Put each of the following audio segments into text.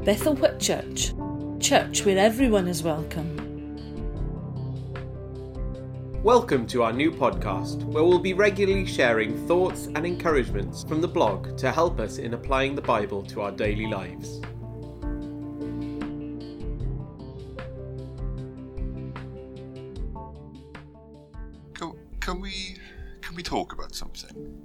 Bethel Whip Church, church where everyone is welcome. Welcome to our new podcast, where we'll be regularly sharing thoughts and encouragements from the blog to help us in applying the Bible to our daily lives. Can we talk about something?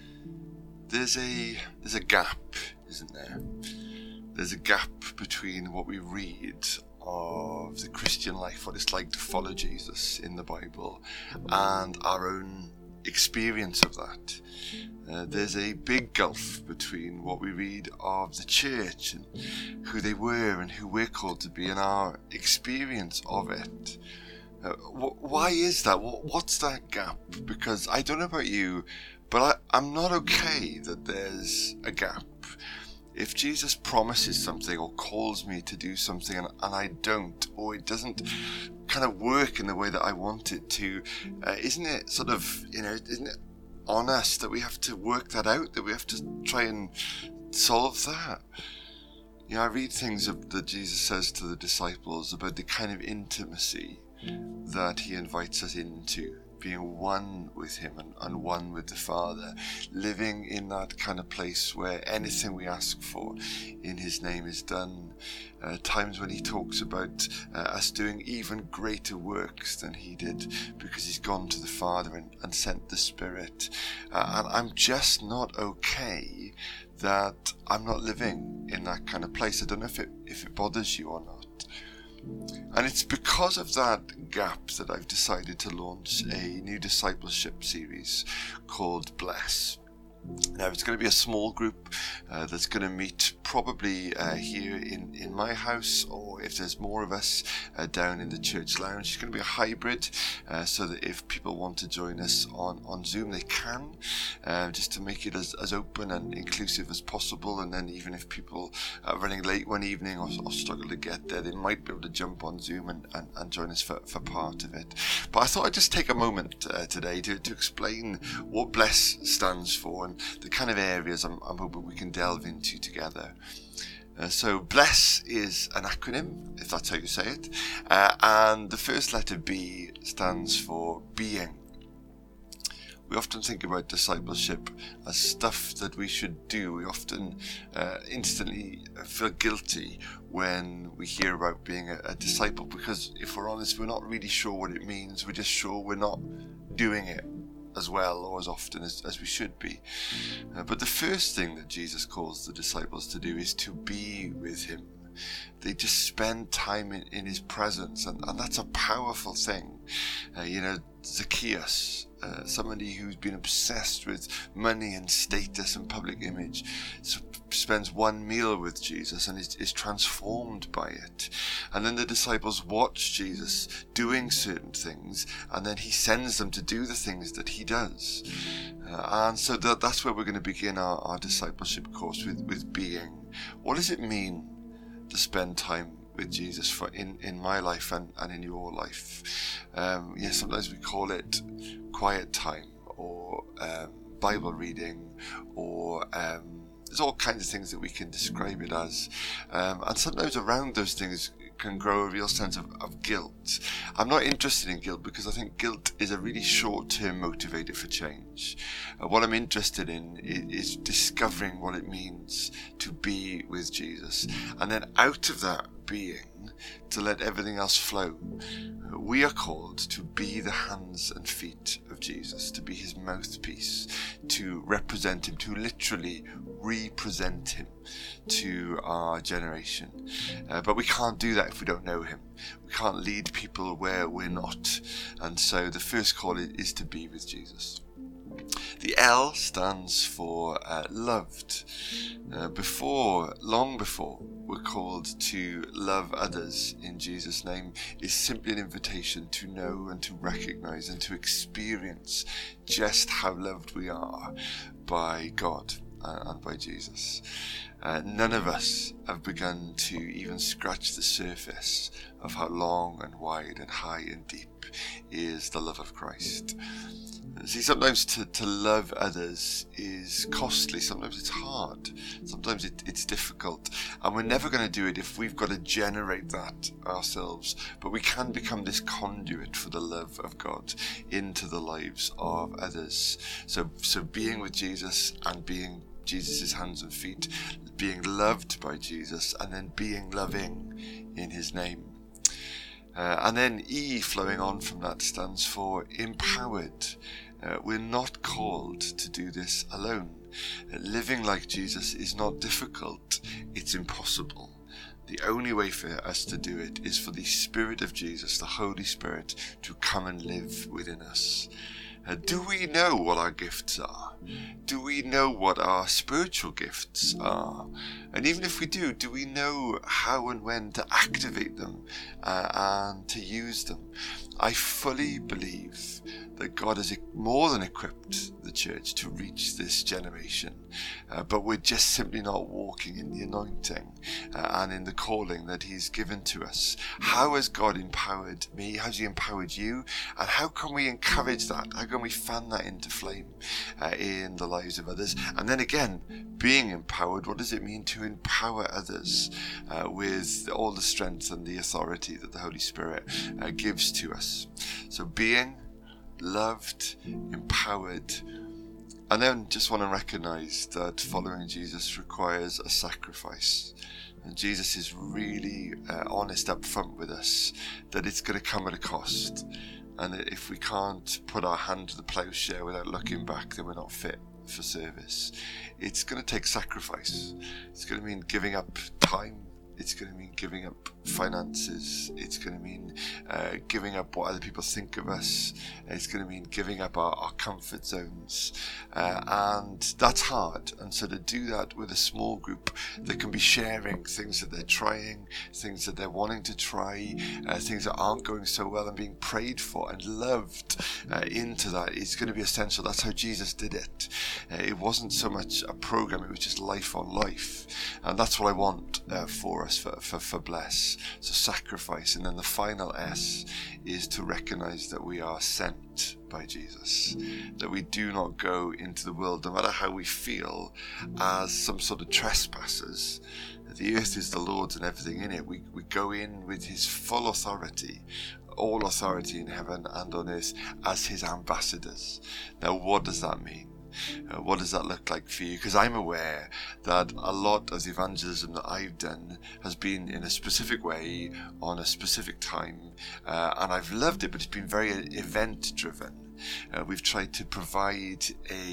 There's a gap, isn't there? There's a gap between what we read of the Christian life, what it's like to follow Jesus in the Bible, and our own experience of that. There's a big gulf between what we read of the church and who they were and who we're called to be and our experience of it. Why is that? What's that gap? Because I don't know about you, but I'm not okay that there's a gap. If Jesus promises something or calls me to do something and I don't, or it doesn't kind of work in the way that I want it to, isn't it sort of, isn't it on us that we have to work that out, that we have to try and solve that? I read things that Jesus says to the disciples about the kind of intimacy that he invites us into, being one with him and one with the Father, living in that kind of place where anything we ask for in his name is done. Times when he talks about us doing even greater works than he did because he's gone to the Father and sent the Spirit. And I'm just not okay that I'm not living in that kind of place. I don't know if it bothers you or not. And it's because of that gap that I've decided to launch a new discipleship series called Bless. Now, it's going to be a small group that's going to meet probably here in my house, or if there's more of us down in the church lounge. It's going to be a hybrid, so that if people want to join us on Zoom, they can, just to make it as open and inclusive as possible. And then even if people are running late one evening or struggle to get there, they might be able to jump on Zoom and join us for part of it. But I thought I'd just take a moment today to explain what Bless stands for and the kind of areas I'm hoping we can delve into together. So Bless is an acronym, if that's how you say it, and the first letter B stands for being. We often think about discipleship as stuff that we should do. We often instantly feel guilty when we hear about being a disciple, because if we're honest, we're not really sure what it means. We're just sure we're not doing it as well or as often as we should be. But the first thing that Jesus calls the disciples to do is to be with him. They just spend time in his presence, and that's a powerful thing. Zacchaeus, somebody who's been obsessed with money and status and public image, spends one meal with Jesus and is transformed by it. And then the disciples watch Jesus doing certain things, and then he sends them to do the things that he does. And so that's where we're going to begin our discipleship course with being. What does it mean to spend time with Jesus in my life and in your life? Sometimes we call it quiet time or Bible reading, or there's all kinds of things that we can describe it as, and sometimes around those things can grow a real sense of guilt. I'm not interested in guilt because I think guilt is a really short-term motivator for change. What I'm interested in is discovering what it means to be with Jesus, and then out of that being, to let everything else flow. We are called to be the hands and feet of Jesus, to be his mouthpiece, to represent him, to literally represent him to our generation. But we can't do that if we don't know him. We can't lead people where we're not. And so the first call is to be with Jesus. The L stands for loved. Long before we're called to love others in Jesus' name, is simply an invitation to know and to recognize and to experience just how loved we are by God and by Jesus. None of us have begun to even scratch the surface of how long and wide and high and deep is the love of Christ. See, sometimes to love others is costly. Sometimes it's hard. Sometimes it's difficult. And we're never going to do it if we've got to generate that ourselves. But we can become this conduit for the love of God into the lives of others. So being with Jesus and being Jesus' hands and feet, being loved by Jesus, and then being loving in his name. And then E, flowing on from that, stands for empowered. We're not called to do this alone. Living like Jesus is not difficult, it's impossible. The only way for us to do it is for the Spirit of Jesus, the Holy Spirit, to come and live within us. Do we know what our gifts are? Do we know what our spiritual gifts are? And even if we do we know how and when to activate them and to use them? I fully believe that God has more than equipped the church to reach this generation, but we're just simply not walking in the anointing and in the calling that he's given to us. How has God empowered me? How has he empowered you? And how can we encourage that? How can we fan that into flame in the lives of others? And then again, being empowered, what does it mean to empower others with all the strength and the authority that the Holy Spirit gives to us? So being loved, empowered, and then just want to recognize that following Jesus requires a sacrifice. And Jesus is really honest up front with us that it's going to come at a cost. And that if we can't put our hand to the plowshare without looking back, then we're not fit for service. It's going to take sacrifice. It's going to mean giving up time. It's going to mean giving up finances. It's going to mean giving up what other people think of us. It's going to mean giving up our comfort zones. And that's hard. And so to do that with a small group that can be sharing things that they're trying, things that they're wanting to try, things that aren't going so well, and being prayed for and loved into that, it's going to be essential. That's how Jesus did it. It wasn't so much a program, it was just life on life. And that's what I want for us, for Bless. So sacrifice. And then the final S is to recognize that we are sent by Jesus, that we do not go into the world, no matter how we feel, as some sort of trespassers. The earth is the Lord's and everything in it. We go in with his full authority, all authority in heaven and on earth, as his ambassadors. Now, what does that mean? What does that look like for you? Because I'm aware that a lot of the evangelism that I've done has been in a specific way, on a specific time, and I've loved it, but it's been very event driven. We've tried to provide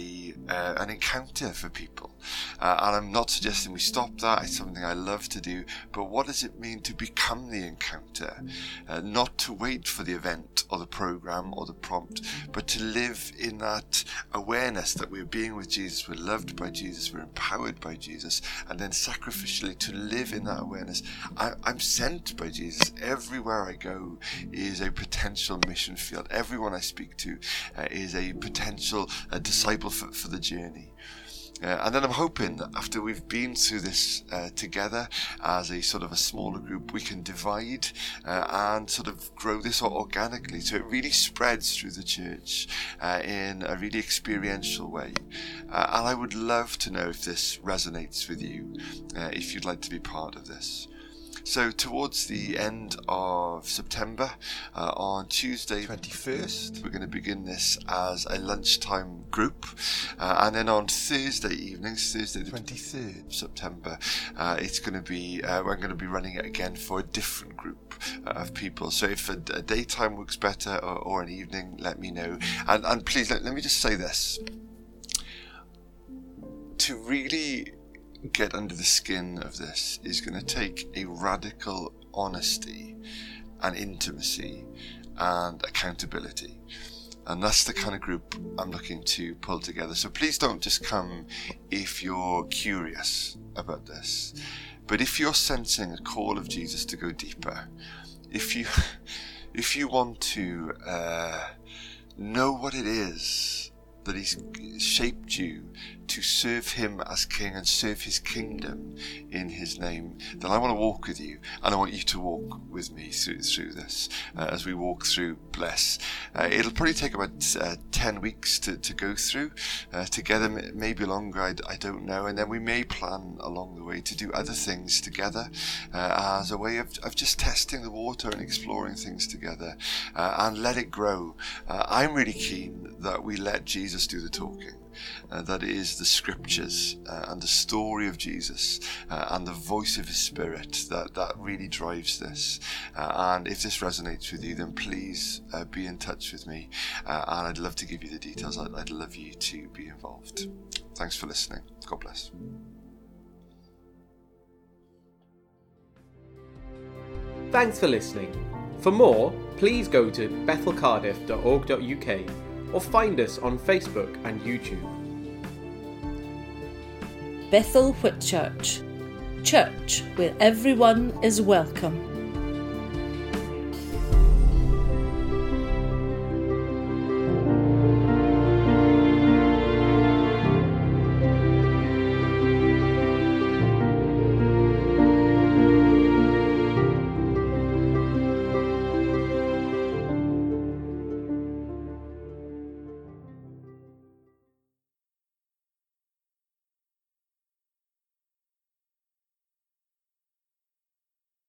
an encounter for people, and I'm not suggesting we stop that. It's something I love to do, but what does it mean to become the encounter? Not to wait for the event or the program or the prompt, but to live in that awareness that we're being with Jesus, we're loved by Jesus, we're empowered by Jesus, and then sacrificially to live in that awareness. I'm sent by Jesus. Everywhere I go is a potential mission field. Everyone I speak to is a potential disciple for the journey. And then I'm hoping that after we've been through this together as a sort of a smaller group, we can divide and sort of grow this organically, so it really spreads through the church in a really experiential way. And I would love to know if this resonates with you, if you'd like to be part of this. So towards the end of September, on Tuesday 21st, we're going to begin this as a lunchtime group. And then on Thursday evenings, Thursday the 23rd of September, it's going to be, we're going to be running it again for a different group of people. So if a daytime works better or an evening, let me know. And please, let me just say this. To really get under the skin of this is going to take a radical honesty and intimacy and accountability, and that's the kind of group I'm looking to pull together. So please don't just come if you're curious about this, but if you're sensing a call of Jesus to go deeper, if you want to know what it is that he's shaped you to serve him as king and serve his kingdom in his name, then I want to walk with you, and I want you to walk with me through this as we walk through Bless. It'll probably take about 10 weeks to go through together, maybe longer, I don't know, and then we may plan along the way to do other things together as a way of just testing the water and exploring things together and let it grow. I'm really keen that we let Jesus do the talking. That is the scriptures and the story of Jesus and the voice of his spirit that really drives this. And if this resonates with you, then please be in touch with me, and I'd love to give you the details. I'd love you to be involved. Thanks for listening. God bless. Thanks for listening. For more, please go to bethelcardiff.org.uk or find us on Facebook and YouTube. Bethel Whitchurch, church where everyone is welcome.